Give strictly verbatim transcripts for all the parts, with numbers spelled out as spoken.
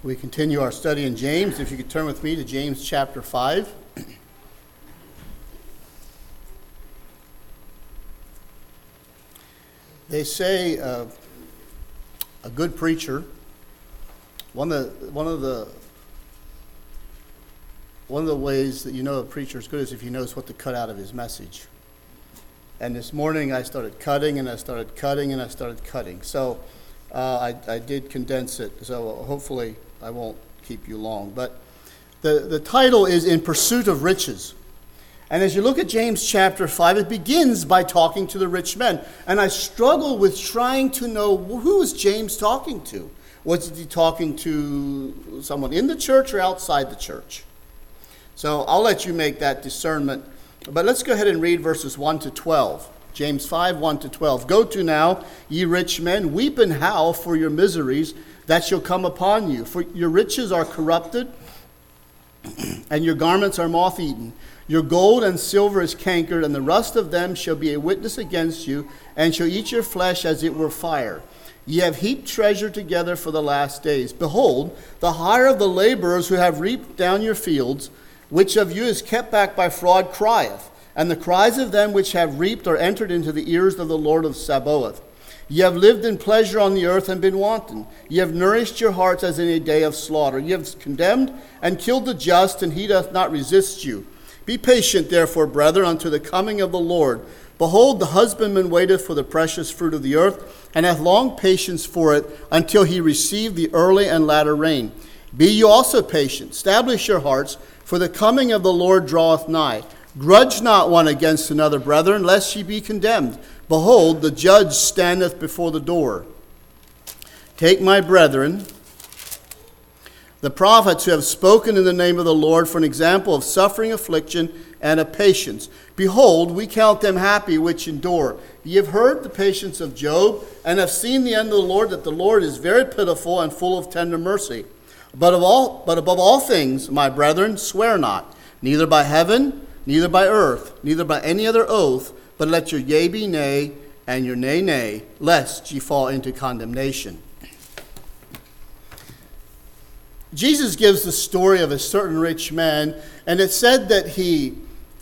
We continue our study in James. If you could turn with me to James chapter five. They say uh, a good preacher, one of the, one of the one of the ways that you know a preacher is good is if he knows what to cut out of his message. And this morning I started cutting and I started cutting and I started cutting. So uh, I, I did condense it. So hopefully I won't keep you long. But the, the title is In Pursuit of Riches. And as you look at James chapter five, it begins by talking to the rich men. And I struggle with trying to know who is James talking to. Was he talking to someone in the church or outside the church? So I'll let you make that discernment. But let's go ahead and read verses one to twelve. James five, one to twelve. Go to now, ye rich men, weep and howl for your miseries that shall come upon you. For your riches are corrupted, and your garments are moth-eaten. Your gold and silver is cankered, and the rust of them shall be a witness against you, and shall eat your flesh as it were fire. Ye have heaped treasure together for the last days. Behold, the hire of the laborers who have reaped down your fields, which of you is kept back by fraud, crieth, and the cries of them which have reaped are entered into the ears of the Lord of Sabaoth. Ye have lived in pleasure on the earth and been wanton. Ye have nourished your hearts as in a day of slaughter. Ye have condemned and killed the just, and he doth not resist you. Be patient, therefore, brethren, unto the coming of the Lord. Behold, the husbandman waiteth for the precious fruit of the earth, and hath long patience for it, until he receive the early and latter rain. Be ye also patient, establish your hearts, for the coming of the Lord draweth nigh. Grudge not one against another, brethren, lest ye be condemned. Behold, the judge standeth before the door. Take my brethren, the prophets who have spoken in the name of the Lord, for an example of suffering, affliction, and of patience. Behold, we count them happy which endure. Ye have heard the patience of Job, and have seen the end of the Lord, that the Lord is very pitiful and full of tender mercy. But of all, but above all things, my brethren, swear not, neither by heaven, neither by earth, neither by any other oath, but let your yea be nay, and your nay nay, lest ye fall into condemnation. Jesus gives the story of a certain rich man, and it said that he,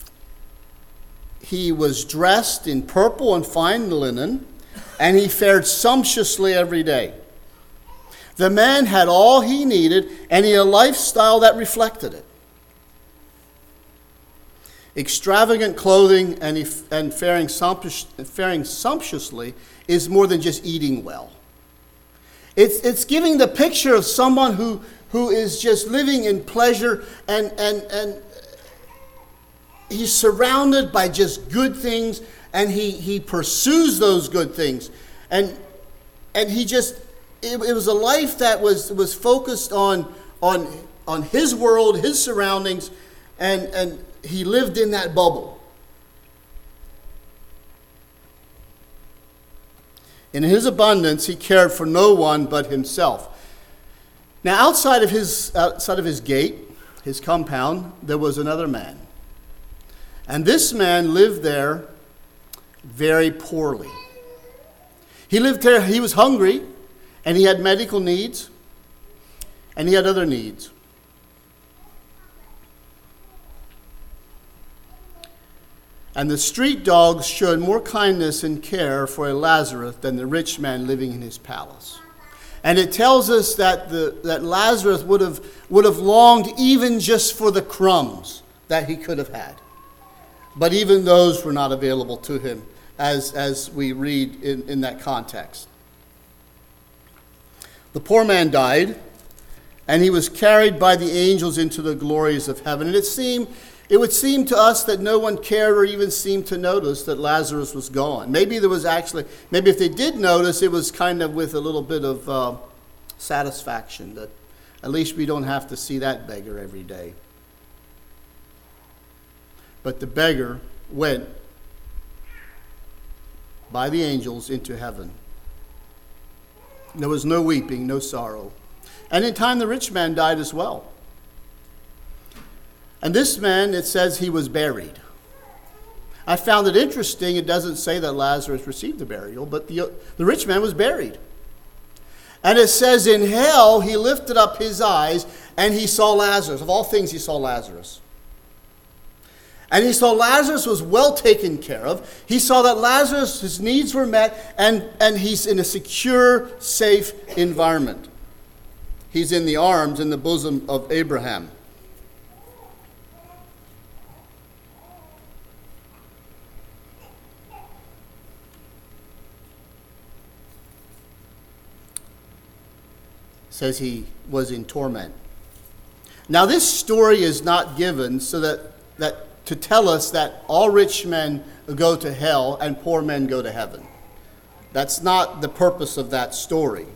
he was dressed in purple and fine linen, and he fared sumptuously every day. The man had all he needed, and he had a lifestyle that reflected it. Extravagant clothing and, and faring, sumptuous, faring sumptuously is more than just eating well. It's, it's giving the picture of someone who, who is just living in pleasure, and, and, and he's surrounded by just good things, and he, he pursues those good things. And, and he just... It, it was a life that was, was focused on, on, on his world, his surroundings, and, and he lived in that bubble. In his abundance, he cared for no one but himself. Now, outside of his, outside of his gate, his compound, there was another man. And this man lived there very poorly. He lived there, he was hungry, and he had medical needs, and he had other needs. And the street dogs showed more kindness and care for a Lazarus than the rich man living in his palace. And it tells us that the that Lazarus would have would have longed even just for the crumbs that he could have had. But even those were not available to him, as, as we read in, in that context. The poor man died, and he was carried by the angels into the glories of heaven. And it seemed, it would seem to us that no one cared or even seemed to notice that Lazarus was gone. Maybe there was actually, maybe if they did notice, it was kind of with a little bit of uh, satisfaction that at least we don't have to see that beggar every day. But the beggar went by the angels into heaven. There was no weeping, no sorrow. And in time, the rich man died as well. And this man, it says he was buried. I found it interesting. It doesn't say that Lazarus received the burial, but the, the rich man was buried. And it says in hell, he lifted up his eyes and he saw Lazarus. Of all things, he saw Lazarus. And he saw Lazarus was well taken care of. He saw that Lazarus, his needs were met, and, and he's in a secure, safe environment. He's in the arms, in the bosom of Abraham. Says he was in torment. Now this story is not given so that, that to tell us that all rich men go to hell and poor men go to heaven. That's not the purpose of that story.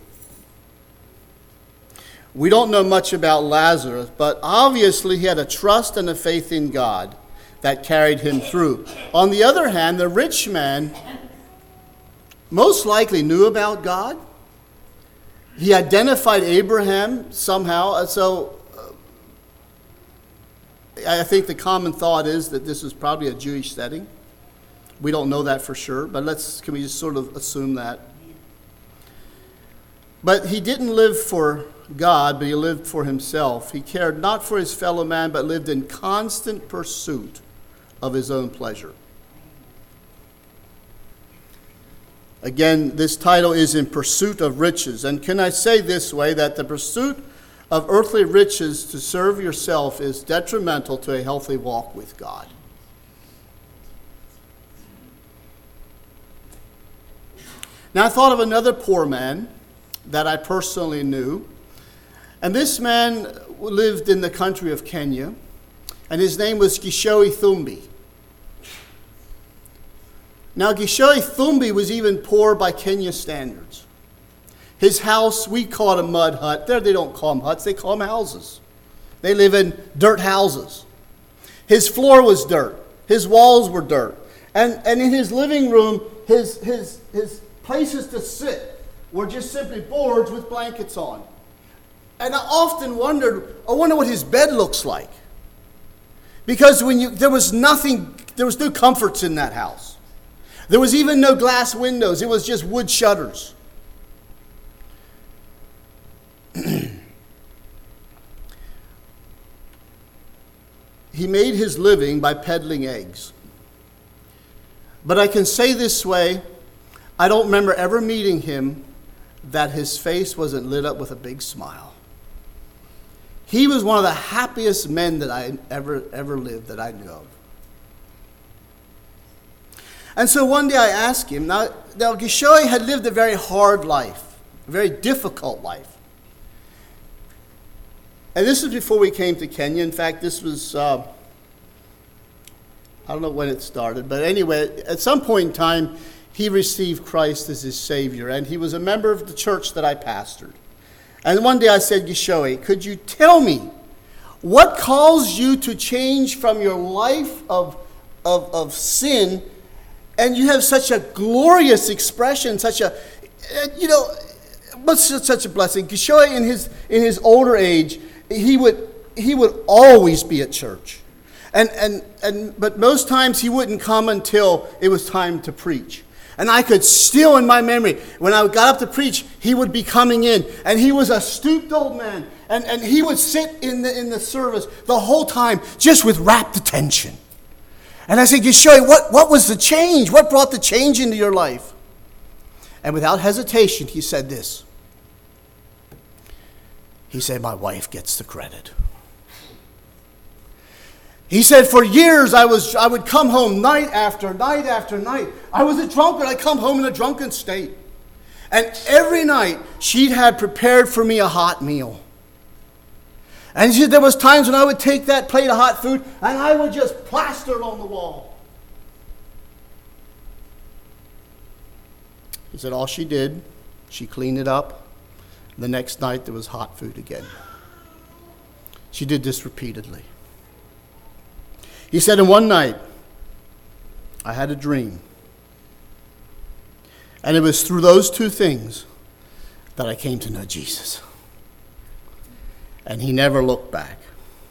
We don't know much about Lazarus, but obviously he had a trust and a faith in God that carried him through. On the other hand, the rich man most likely knew about God. He identified Abraham somehow. So uh, I think the common thought is that this is probably a Jewish setting. We don't know that for sure, but let's can we just sort of assume that? But he didn't live for God, but he lived for himself. He cared not for his fellow man, but lived in constant pursuit of his own pleasure. Again, this title is In Pursuit of Riches. And can I say this way, that the pursuit of earthly riches to serve yourself is detrimental to a healthy walk with God. Now, I thought of another poor man that I personally knew. And this man lived in the country of Kenya, and his name was Gishoe Thumbi. Now, Gishoe Thumbi was even poor by Kenya standards. His house, we call it a mud hut. There they don't call them huts, they call them houses. They live in dirt houses. His floor was dirt. His walls were dirt. And, and in his living room, his, his, his places to sit were just simply boards with blankets on. And I often wondered, I wonder what his bed looks like. Because when you, there was nothing, there was no comforts in that house. There was even no glass windows. It was just wood shutters. He made his living by peddling eggs. But I can say this way, I don't remember ever meeting him that his face wasn't lit up with a big smile. He was one of the happiest men that I ever, ever lived, that I knew of. And so one day I asked him, now, now Gishoe had lived a very hard life, a very difficult life. And this was before we came to Kenya. In fact, this was, uh, I don't know when it started, but anyway, at some point in time, he received Christ as his Savior, and he was a member of the church that I pastored. And one day I said, Gishoe, could you tell me what caused you to change from your life of, of, of sin, and you have such a glorious expression, such a, you know, what's such a blessing. Gishoe, in his in his older age, he would he would always be at church, and and and but most times he wouldn't come until it was time to preach. And I could still, in my memory, when I got up to preach, he would be coming in, and he was a stooped old man, and and he would sit in the in the service the whole time just with rapt attention. And I said, Gishoe, what, what was the change? What brought the change into your life? And without hesitation, he said this. He said, my wife gets the credit. He said, for years I was I would come home night after night after night. I was a drunkard. I'd come home in a drunken state. And every night she'd had prepared for me a hot meal. And he said there was times when I would take that plate of hot food and I would just plaster it on the wall. He said all she did, she cleaned it up. The next night there was hot food again. She did this repeatedly. He said, and one night I had a dream. And it was through those two things that I came to know Jesus. And he never looked back.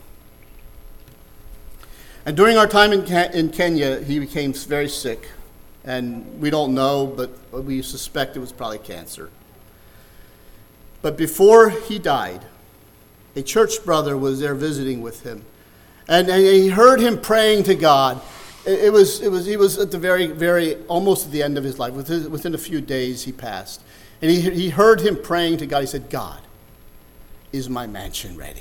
And during our time in, in Kenya, he became very sick. And we don't know, but we suspect it was probably cancer. But before he died, a church brother was there visiting with him. And, and he heard him praying to God. It, it was, it was, he was at the very, very, almost at the end of his life. Within, within a few days, he passed. And he, he heard him praying to God. He said, God, is my mansion ready?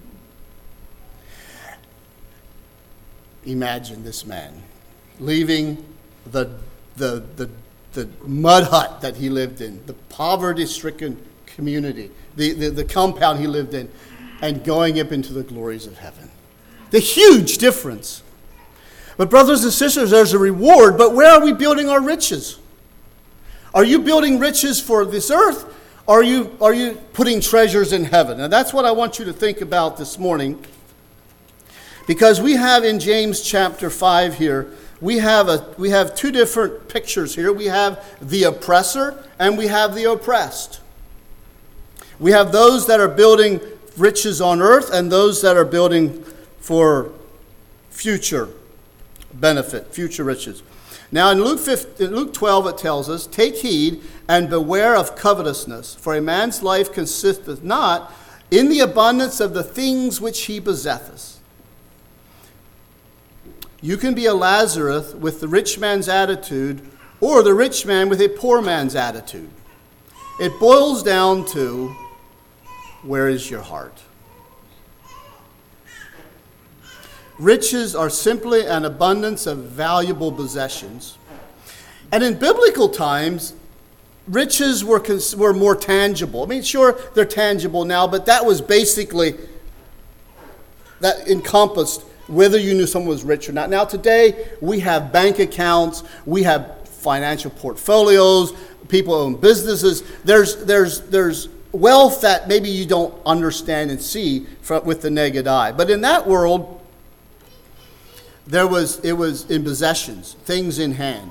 Imagine this man leaving the, the, the, the mud hut that he lived in, the poverty-stricken community, the, the, the compound he lived in, and going up into the glories of heaven. The huge difference. But brothers and sisters, there's a reward, but where are we building our riches? Are you building riches for this earth? Or are you, are you putting treasures in heaven? And that's what I want you to think about this morning. Because we have in James chapter five here, we have a we have two different pictures here. We have the oppressor and we have the oppressed. We have those that are building riches on earth and those that are building for future benefit, future riches. Now in Luke fifteen, in Luke twelve it tells us, take heed and beware of covetousness, for a man's life consisteth not in the abundance of the things which he possesseth. You can be a Lazarus with the rich man's attitude or the rich man with a poor man's attitude. It boils down to, where is your heart? Riches are simply an abundance of valuable possessions. And in biblical times, riches were, were more tangible. I mean, sure, they're tangible now, but that was basically, that encompassed whether you knew someone was rich or not. Now today, we have bank accounts, we have financial portfolios, people own businesses. There's there's there's wealth that maybe you don't understand and see from, with the naked eye. But in that world, there was it was in possessions, things in hand.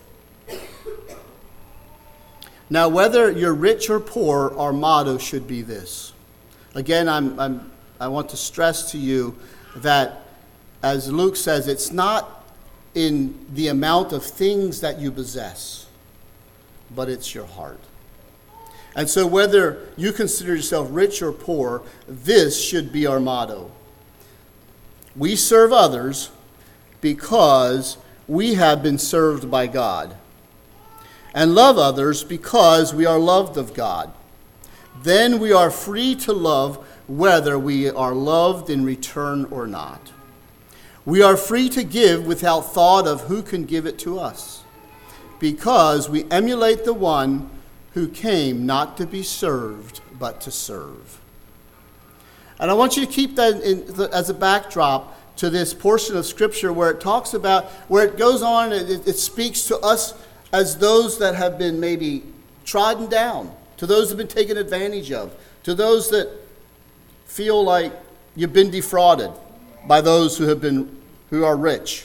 Now, whether you're rich or poor, our motto should be this. Again, I'm I'm I want to stress to you that, as Luke says, it's not in the amount of things that you possess, but it's your heart. And so whether you consider yourself rich or poor, this should be our motto. We serve others because we have been served by God, and love others because we are loved of God. Then we are free to love whether we are loved in return or not. We are free to give without thought of who can give it to us, because we emulate the one who came not to be served, but to serve. And I want you to keep that in the, as a backdrop to this portion of Scripture where it talks about, where it goes on, it, it speaks to us as those that have been maybe trodden down, to those that have been taken advantage of, to those that feel like you've been defrauded by those who have been who are rich.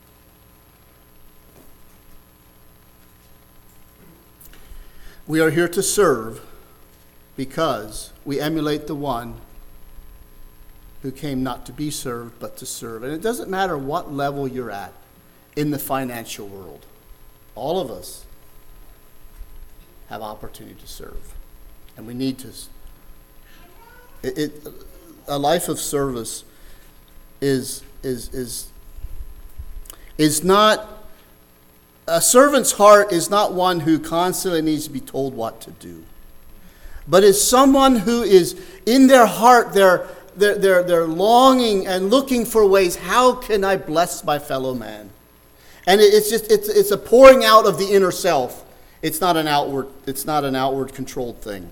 We are here to serve because we emulate the one who came not to be served but to serve. And it doesn't matter what level you're at in the financial world. All of us have opportunity to serve. And we need to. It, it, a life of service is is is is not a servant's heart is not one who constantly needs to be told what to do, but is someone who is in their heart they're they're they're, they're longing and looking for ways, how can I bless my fellow man? And it, it's just it's it's a pouring out of the inner self. It's not an outward it's not an outward controlled thing.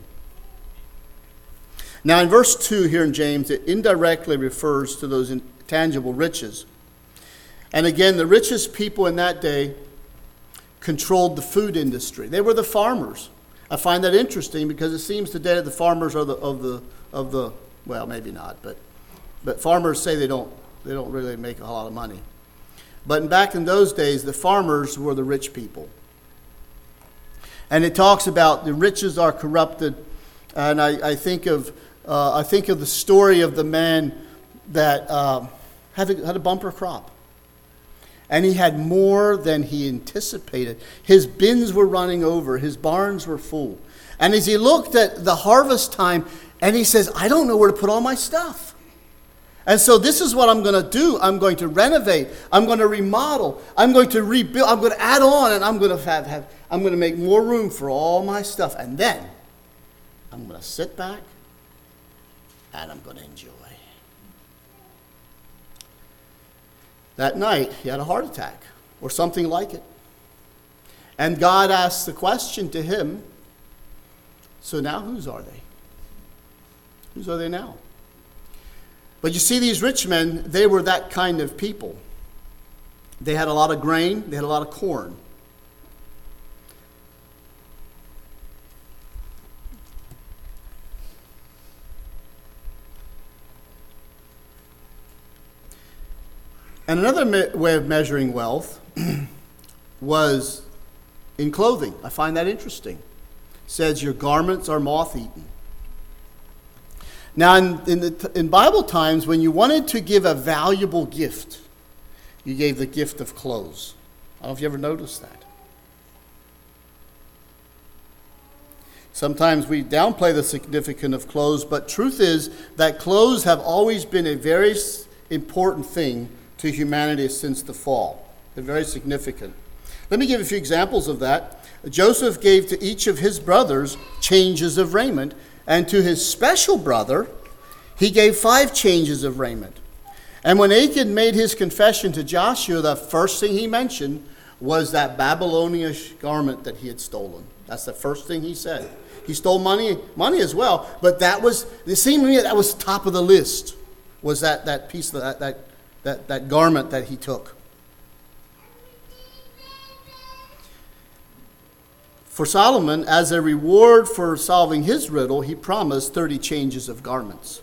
Now in verse two here in James, it indirectly refers to those intangible riches. And again, the richest people in that day controlled the food industry. They were the farmers. I find that interesting because it seems today that the farmers are the of the of the well, maybe not, but but farmers say they don't they don't really make a lot of money. But back in those days, the farmers were the rich people. And it talks about the riches are corrupted, and I, I think of uh, I think of the story of the man that uh, had a, had a bumper crop. And he had more than he anticipated. His bins were running over. His barns were full. And as he looked at the harvest time, and he says, I don't know where to put all my stuff. And so this is what I'm going to do. I'm going to renovate. I'm going to remodel. I'm going to rebuild. I'm going to add on, and I'm going to have, have I'm going to make more room for all my stuff. And then I'm going to sit back, and I'm going to enjoy. That night, he had a heart attack or something like it. And God asked the question to him, so now whose are they? Whose are they now? But you see, these rich men, they were that kind of people. They had a lot of grain. They had a lot of corn. And another me- way of measuring wealth was in clothing. I find that interesting. It says your garments are moth-eaten. Now, in, in, the, in Bible times, when you wanted to give a valuable gift, you gave the gift of clothes. I don't know if you ever noticed that. Sometimes we downplay the significance of clothes, but truth is that clothes have always been a very important thing to humanity since the fall. They're very significant. Let me give a few examples of that. Joseph gave to each of his brothers changes of raiment, and to his special brother, he gave five changes of raiment. And when Achan made his confession to Joshua, the first thing he mentioned was that Babylonian garment that he had stolen. That's the first thing he said. He stole money, money as well, but that was, it seemed to me that was top of the list, was that, that piece of that, that That, that garment that he took. For Solomon, as a reward for solving his riddle, he promised thirty changes of garments.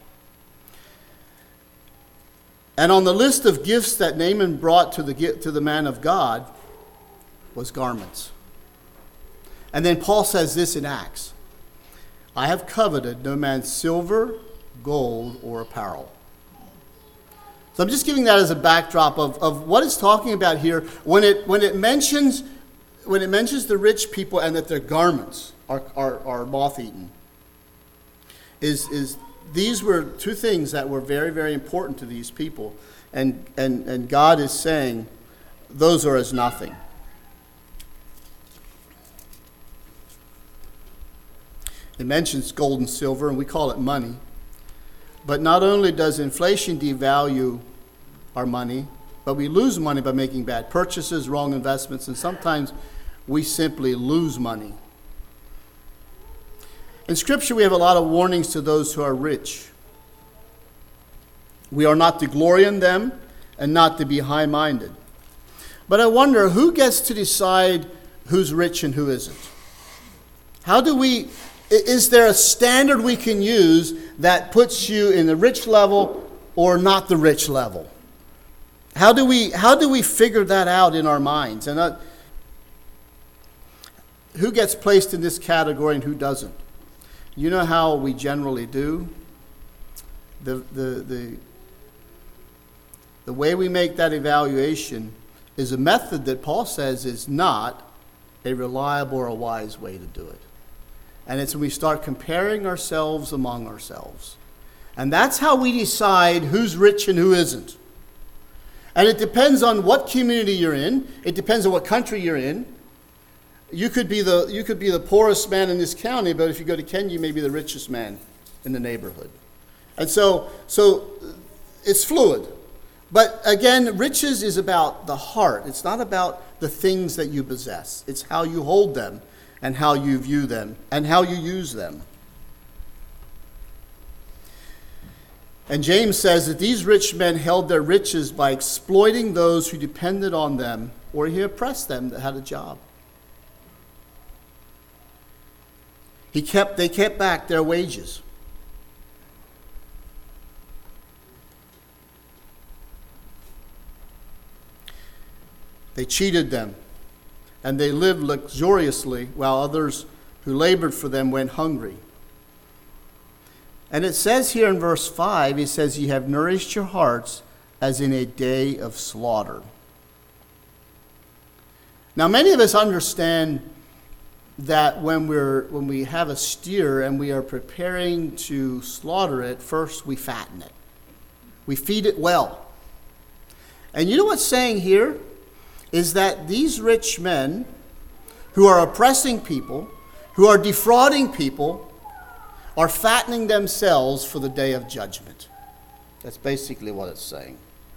And on the list of gifts that Naaman brought to the, to the man of God was garments. And then Paul says this in Acts, I have coveted no man's silver, gold, or apparel. So I'm just giving that as a backdrop of, of what it's talking about here when it when it mentions when it mentions the rich people and that their garments are, are, are moth-eaten. Is is these were two things that were very, very important to these people. And and, and God is saying those are as nothing. It mentions gold and silver, and we call it money. But not only does inflation devalue our money, but we lose money by making bad purchases, wrong investments, and sometimes we simply lose money. In Scripture, we have a lot of warnings to those who are rich. We are not to glory in them and not to be high-minded. But I wonder, who gets to decide who's rich and who isn't? How do we... Is there a standard we can use that puts you in the rich level or not the rich level? How do we how do we figure that out in our minds? And uh, who gets placed in this category and who doesn't? You know how we generally do. The the the the way we make that evaluation is a method that Paul says is not a reliable or a wise way to do it. And it's when we start comparing ourselves among ourselves. And that's how we decide who's rich and who isn't. And it depends on what community you're in. It depends on what country you're in. You could be the you could be the poorest man in this county, but if you go to Kenya, you may be the richest man in the neighborhood. And so so it's fluid. But again, riches is about the heart. It's not about the things that you possess. It's how you hold them and how you view them, and how you use them. And James says that these rich men held their riches by exploiting those who depended on them, or he oppressed them that had a job. He kept, they kept back their wages. They cheated them. And they lived luxuriously while others who labored for them went hungry. And it says here in verse five, he says, "Ye have nourished your hearts as in a day of slaughter." Now, many of us understand that when we're when we have a steer and we are preparing to slaughter it, first we fatten it. We feed it well. And you know what's saying here is that these rich men who are oppressing people, who are defrauding people, are fattening themselves for the day of judgment. That's basically what it's saying.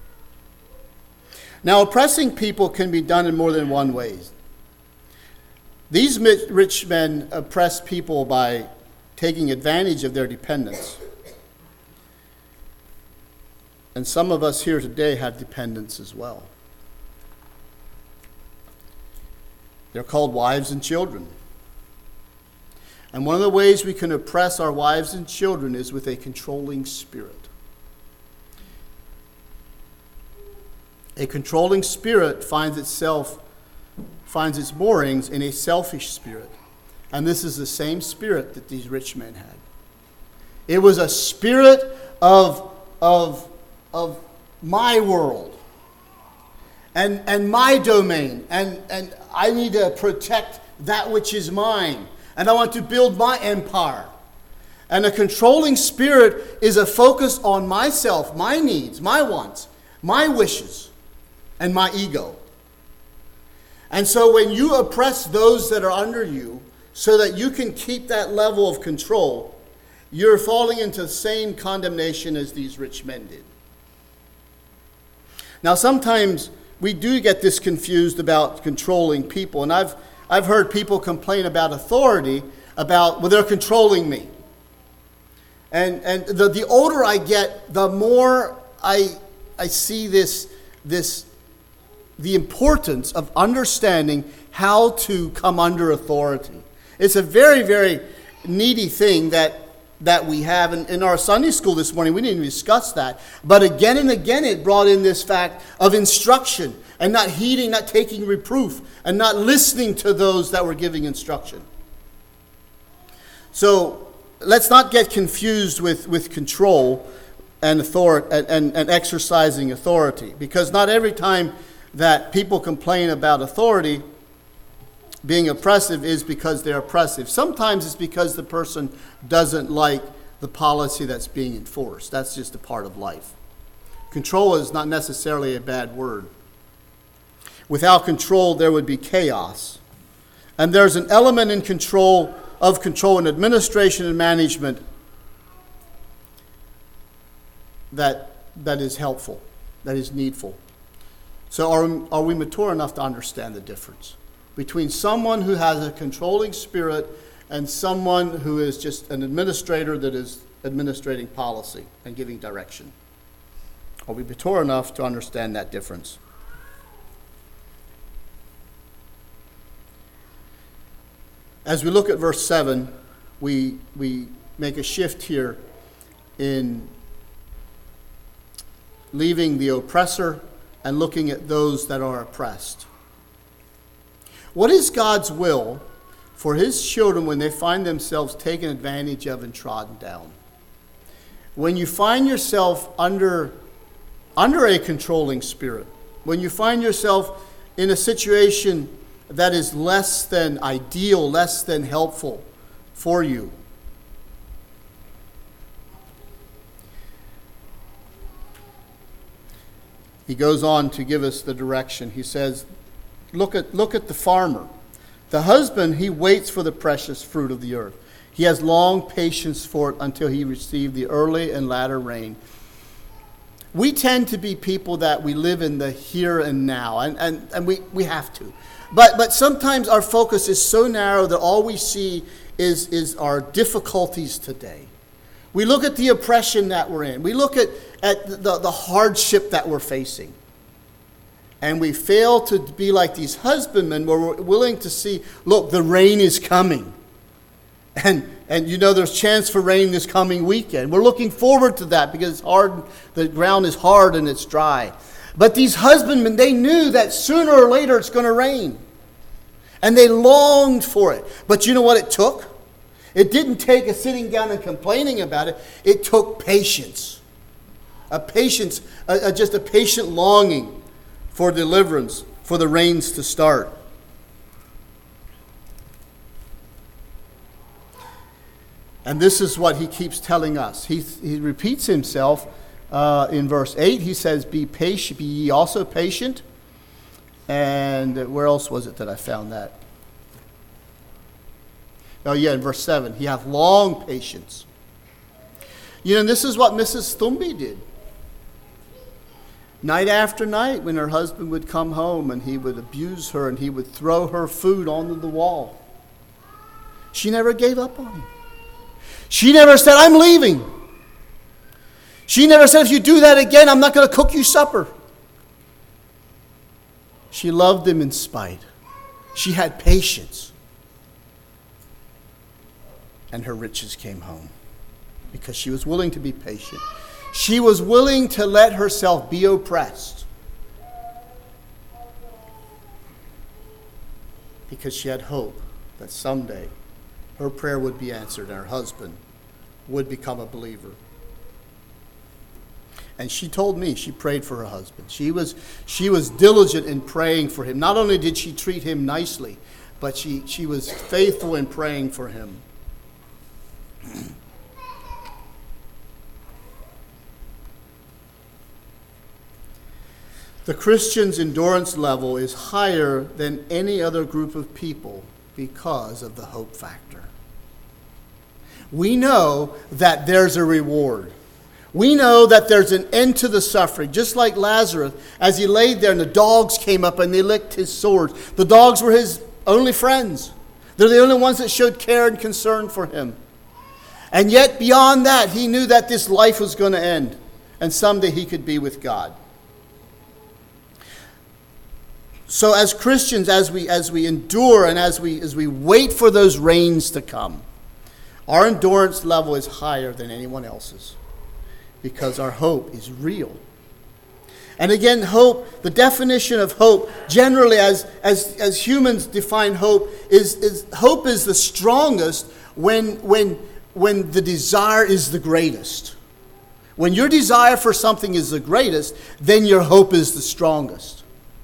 Now, oppressing people can be done in more than one way. These rich men oppress people by taking advantage of their dependents. And some of us here today have dependents as well. They're called wives and children. And one of the ways we can oppress our wives and children is with a controlling spirit. A controlling spirit finds itself, finds its moorings in a selfish spirit. And this is the same spirit that these rich men had. It was a spirit of, of, of my world and, and my domain. And, and I need to protect that which is mine. And I want to build my empire. And a controlling spirit is a focus on myself, my needs, my wants, my wishes, and my ego. And so when you oppress those that are under you so that you can keep that level of control, you're falling into the same condemnation as these rich men did. Now, sometimes we do get this confused about controlling people. And I've I've heard people complain about authority, about, well, they're controlling me. And and the, the older I get, the more I I see this this the importance of understanding how to come under authority. It's a very, very needy thing that that we have. In, in our Sunday school this morning, we didn't even discuss that. But again and again, it brought in this fact of instruction and not heeding, not taking reproof, and not listening to those that were giving instruction. So let's not get confused with, with control and authority and, and, and exercising authority, because not every time that people complain about authority being oppressive is because they're oppressive. Sometimes it's because the person doesn't like the policy that's being enforced. That's just a part of life. Control is not necessarily a bad word. Without control, there would be chaos. And there's an element in control of control and administration and management that that is helpful, that is needful. So are, are we mature enough to understand the difference between someone who has a controlling spirit and someone who is just an administrator that is administrating policy and giving direction? Are we mature enough to understand that difference? As we look at verse seven, we we make a shift here in leaving the oppressor and looking at those that are oppressed. What is God's will for his children when they find themselves taken advantage of and trodden down? When you find yourself under, under a controlling spirit, when you find yourself in a situation that is less than ideal, less than helpful for you, he goes on to give us the direction. He says, look at look at the farmer. The husband, he waits for the precious fruit of the earth. He has long patience for it until he receive the early and latter rain. We tend to be people that we live in the here and now, and, and, and we, we have to. But but sometimes our focus is so narrow that all we see is, is our difficulties today. We look at the oppression that we're in. We look at, at the, the hardship that we're facing. And we fail to be like these husbandmen where we're willing to see, look, the rain is coming. And and you know there's chance for rain this coming weekend. We're looking forward to that because it's hard, the ground is hard and it's dry. But these husbandmen, they knew that sooner or later it's going to rain. And they longed for it. But you know what it took? It didn't take a sitting down and complaining about it. It took patience. A patience, a, a, just a patient longing for deliverance, for the rains to start. And this is what he keeps telling us. He, he repeats himself uh, in verse eight. He says, be patient, be ye also patient. And where else was it that I found that? Oh yeah, in verse seven. He hath long patience. You know, and this is what Missus Thumby did. Night after night, when her husband would come home and he would abuse her and he would throw her food onto the wall, she never gave up on him. She never said, I'm leaving. She never said, if you do that again, I'm not going to cook you supper. She loved him in spite. She had patience. And her riches came home because she was willing to be patient. She was willing to let herself be oppressed because she had hope that someday her prayer would be answered and her husband would become a believer. And she told me she prayed for her husband. She was, she was diligent in praying for him. Not only did she treat him nicely, but she, she was faithful in praying for him. The Christian's endurance level is higher than any other group of people because of the hope factor. We know that there's a reward. We know that there's an end to the suffering. Just like Lazarus, as he laid there and the dogs came up and they licked his sores. The dogs were his only friends. They're the only ones that showed care and concern for him. And yet beyond that, he knew that this life was going to end. And someday he could be with God. So as Christians, as we as we endure and as we as we wait for those rains to come, our endurance level is higher than anyone else's because our hope is real. And again, hope, the definition of hope, generally as as, as humans define hope, is, is hope is the strongest when when when the desire is the greatest. When your desire for something is the greatest, then your hope is the strongest.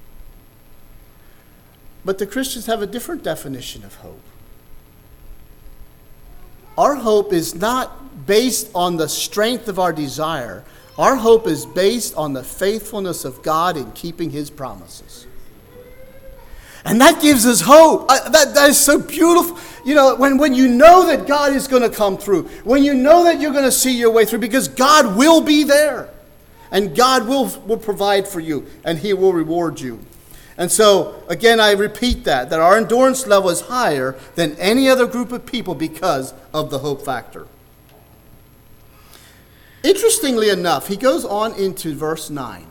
But the Christians have a different definition of hope. Our hope is not based on the strength of our desire. Our hope is based on the faithfulness of God in keeping his promises. And that gives us hope. I, that, that is so beautiful. You know, when, when you know that God is going to come through, when you know that you're going to see your way through, because God will be there. And God will, will provide for you, and he will reward you. And so, again, I repeat that, that our endurance level is higher than any other group of people because of the hope factor. Interestingly enough, he goes on into verse nine.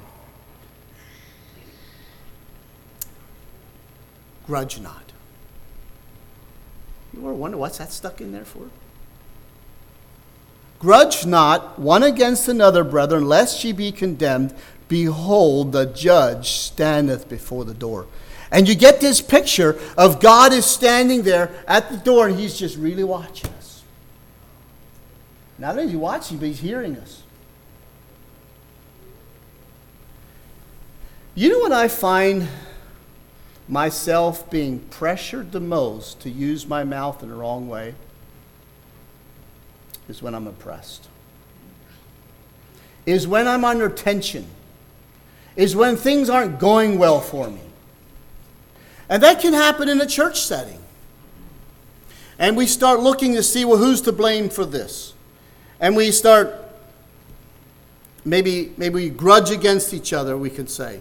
Grudge not. You ever wonder what's that stuck in there for? Grudge not one against another, brethren, lest ye be condemned. Behold, the judge standeth before the door. And you get this picture of God is standing there at the door and he's just really watching us. Not only is he watching, but he's hearing us. You know when I find myself being pressured the most to use my mouth in the wrong way? Is when I'm oppressed. Is when I'm under tension. Is when things aren't going well for me. And that can happen in a church setting. And we start looking to see, well, who's to blame for this? And we start, maybe, maybe we grudge against each other, we could say.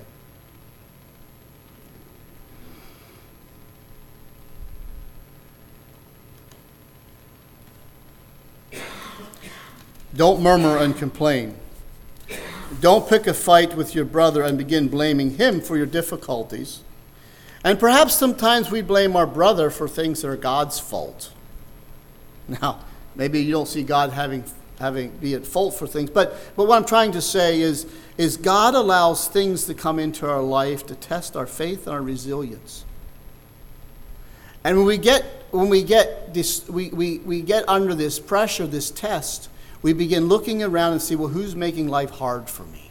Don't murmur and complain. Don't pick a fight with your brother and begin blaming him for your difficulties. And perhaps sometimes we blame our brother for things that are God's fault. Now, maybe you don't see God having having be at fault for things, but, but what I'm trying to say is, is God allows things to come into our life to test our faith and our resilience. And when we get when we get this we, we, we get under this pressure, this test, we begin looking around and see, well, who's making life hard for me?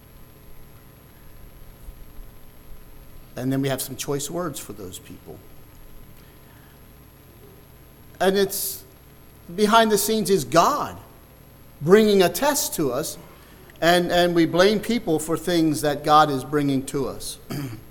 And then we have some choice words for those people. And it's behind the scenes is God bringing a test to us, and, and we blame people for things that God is bringing to us.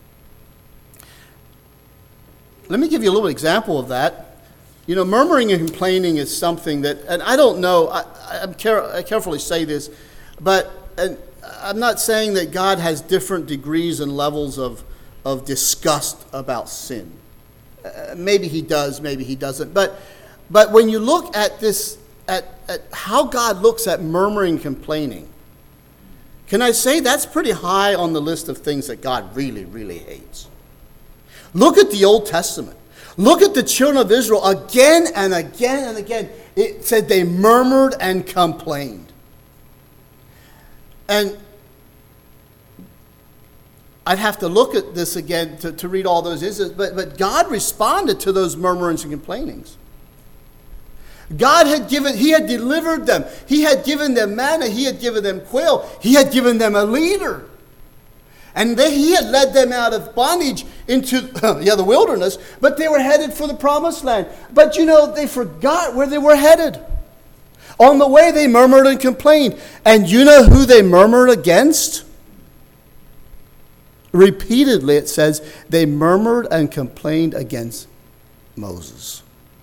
Let me give you a little example of that. You know, murmuring and complaining is something that, and I don't know, I, I'm care, I carefully say this, but and I'm not saying that God has different degrees and levels of, of disgust about sin. Uh, maybe he does, maybe he doesn't. But but when you look at this, at, at how God looks at murmuring and complaining, can I say that's pretty high on the list of things that God really, really hates? Look at the Old Testament. Look at the children of Israel again and again and again. It said they murmured and complained. And I'd have to look at this again to, to read all those instances, but, but God responded to those murmurings and complainings. God had given, he had delivered them. He had given them manna. He had given them quail. He had given them a leader. And they, he had led them out of bondage into yeah, the wilderness, but they were headed for the promised land. But you know, they forgot where they were headed. On the way, they murmured and complained. And you know who they murmured against? Repeatedly, it says, they murmured and complained against Moses.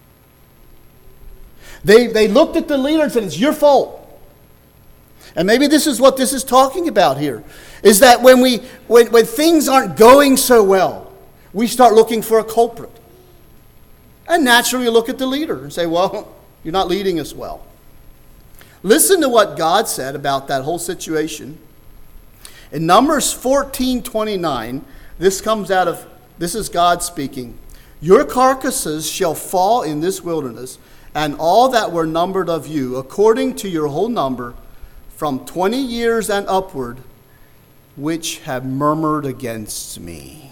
They, they looked at the leader and said, it's your fault. And maybe this is what this is talking about here, is that when we when, when things aren't going so well, we start looking for a culprit. And naturally you look at the leader and say, well, you're not leading us well. Listen to what God said about that whole situation. In Numbers fourteen twenty-nine, this comes out of, this is God speaking. Your carcasses shall fall in this wilderness, and all that were numbered of you, according to your whole number, from twenty years and upward, which have murmured against me.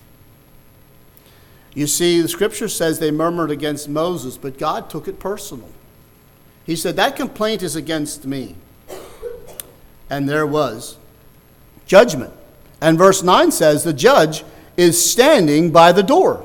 You see, the scripture says they murmured against Moses, but God took it personal. He said, that complaint is against me. And there was judgment. And verse nine says, the judge is standing by the door.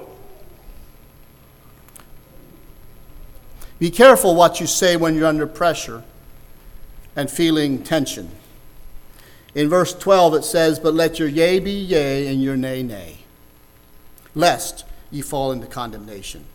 Be careful what you say when you're under pressure and feeling tension. In verse twelve it says, but let your yea be yea and your nay nay, lest ye fall into condemnation.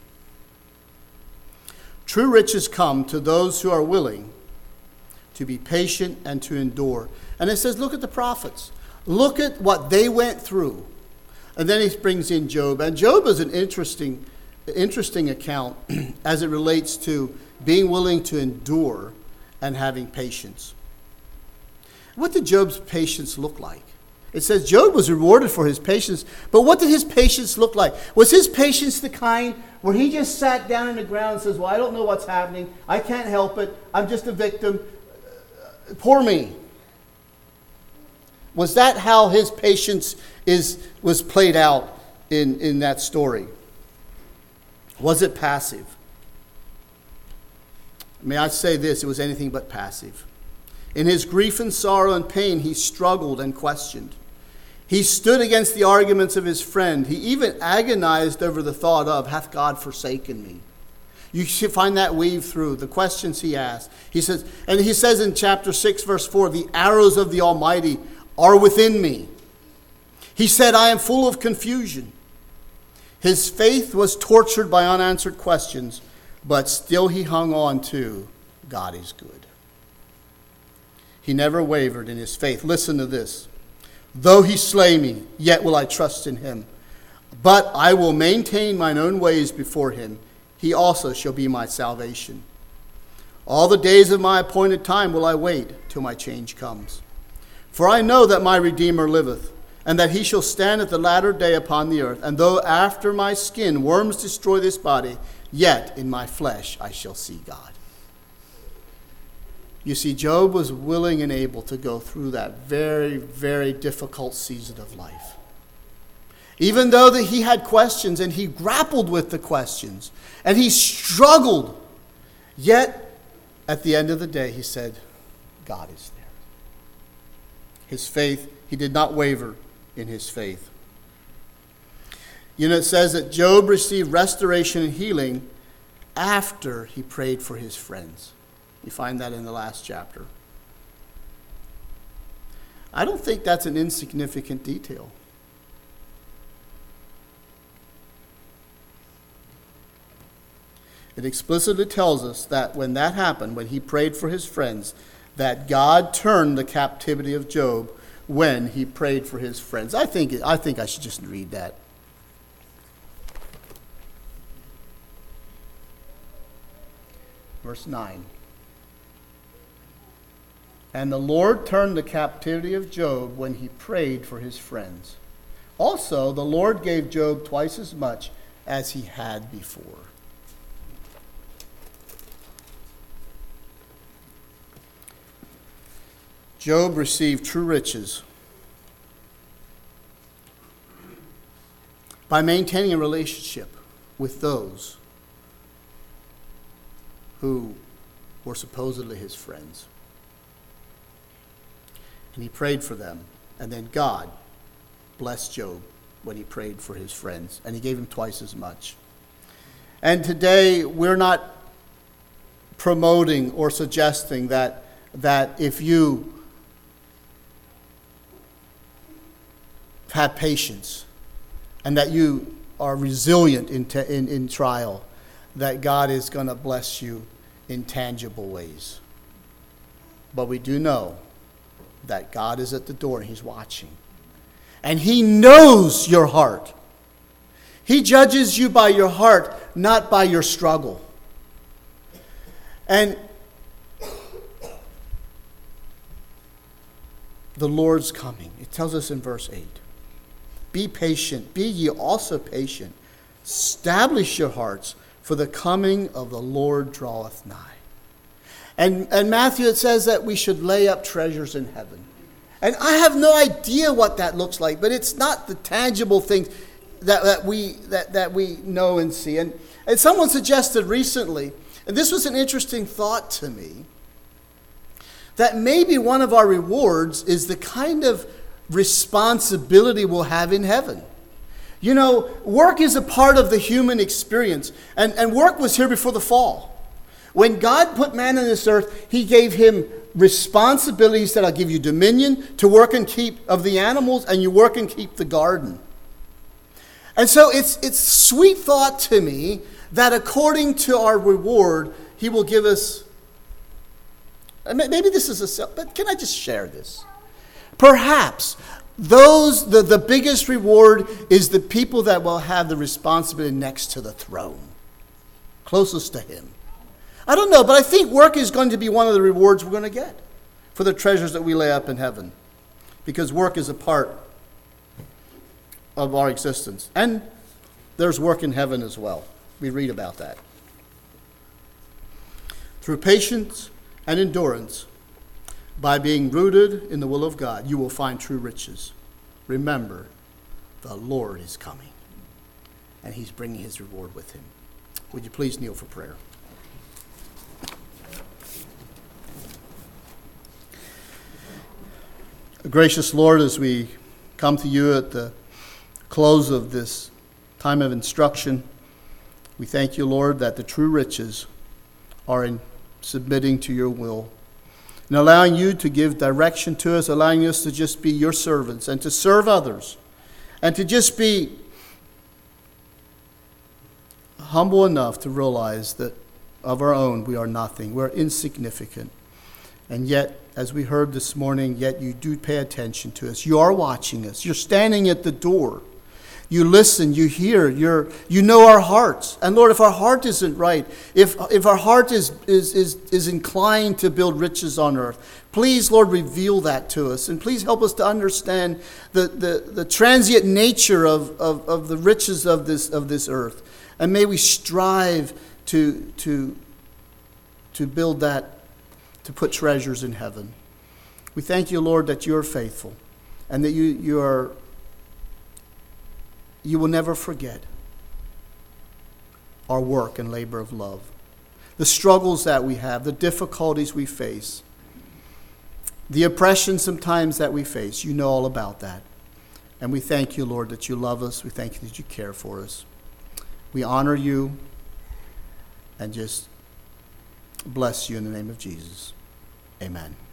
True riches come to those who are willing to be patient and to endure. And it says, look at the prophets. Look at what they went through. And then he brings in Job. And Job is an interesting, interesting account as it relates to being willing to endure and having patience. What did Job's patience look like? It says Job was rewarded for his patience, but what did his patience look like? Was his patience the kind where he just sat down in the ground and says, well, I don't know what's happening. I can't help it. I'm just a victim. Poor me. Was that how his patience is was played out in, in that story? Was it passive? May I say this, it was anything but passive. In his grief and sorrow and pain, he struggled and questioned. He stood against the arguments of his friend. He even agonized over the thought of, hath God forsaken me? You should find that weave through the questions he asked. He says, and he says in chapter six, verse four, the arrows of the Almighty are within me. He said, I am full of confusion. His faith was tortured by unanswered questions, but still he hung on to God is good. He never wavered in his faith. Listen to this. Though he slay me, yet will I trust in him. But I will maintain mine own ways before him. He also shall be my salvation. All the days of my appointed time will I wait till my change comes. For I know that my Redeemer liveth, and that he shall stand at the latter day upon the earth. And though after my skin worms destroy this body, yet in my flesh I shall see God. You see, Job was willing and able to go through that very, very difficult season of life. Even though that he had questions and he grappled with the questions and he struggled, yet at the end of the day he said, God is there. His faith, he did not waver in his faith. You know, it says that Job received restoration and healing after he prayed for his friends. You find that in the last chapter. I don't think that's an insignificant detail. It explicitly tells us that when that happened, when he prayed for his friends, that God turned the captivity of Job when he prayed for his friends. I think, I think I should just read that. Verse nine. And the Lord turned the captivity of Job when he prayed for his friends. Also, the Lord gave Job twice as much as he had before. Job received true riches by maintaining a relationship with those who were supposedly his friends. And he prayed for them. And then God blessed Job when he prayed for his friends. And he gave him twice as much. And today we're not promoting or suggesting that, that if you have patience and that you are resilient in, te- in, in trial, that God is going to bless you in tangible ways. But we do know that God is at the door and he's watching. And he knows your heart. He judges you by your heart, not by your struggle. And the Lord's coming. It tells us in verse eight. Be patient, be ye also patient. Establish your hearts, for the coming of the Lord draweth nigh. And, and Matthew, it says that we should lay up treasures in heaven. And I have no idea what that looks like, but it's not the tangible things that, that, we, that, that we know and see. And, and someone suggested recently, and this was an interesting thought to me, that maybe one of our rewards is the kind of responsibility we'll have in heaven. You know, work is a part of the human experience, and, and work was here before the fall. When God put man on this earth, he gave him responsibilities that I'll give you dominion to work and keep of the animals, and you work and keep the garden. And so it's it's sweet thought to me that according to our reward, he will give us, maybe this is a, but can I just share this? Perhaps those, the, the biggest reward is the people that will have the responsibility next to the throne, closest to him. I don't know, but I think work is going to be one of the rewards we're going to get for the treasures that we lay up in heaven, because work is a part of our existence. And there's work in heaven as well. We read about that. Through patience and endurance, by being rooted in the will of God, you will find true riches. Remember, the Lord is coming, and he's bringing his reward with him. Would you please kneel for prayer? Gracious Lord, as we come to you at the close of this time of instruction, we thank you, Lord, that the true riches are in submitting to your will and allowing you to give direction to us, allowing us to just be your servants and to serve others and to just be humble enough to realize that of our own we are nothing. We're insignificant. And yet, as we heard this morning, yet you do pay attention to us. You are watching us. You're standing at the door. You listen, you hear, you're, you know our hearts. And Lord, if our heart isn't right, if, if our heart is, is, is, is inclined to build riches on earth, please, Lord, reveal that to us. And please help us to understand the, the, the transient nature of, of, of the riches of this, of this earth. And may we strive to, to, to build that, to put treasures in heaven. We thank you, Lord, that you are faithful and that you, you are you will never forget our work and labor of love, the struggles that we have, the difficulties we face, the oppression sometimes that we face. You know all about that. And we thank you, Lord, that you love us. We thank you that you care for us. We honor you and just bless you in the name of Jesus. Amen.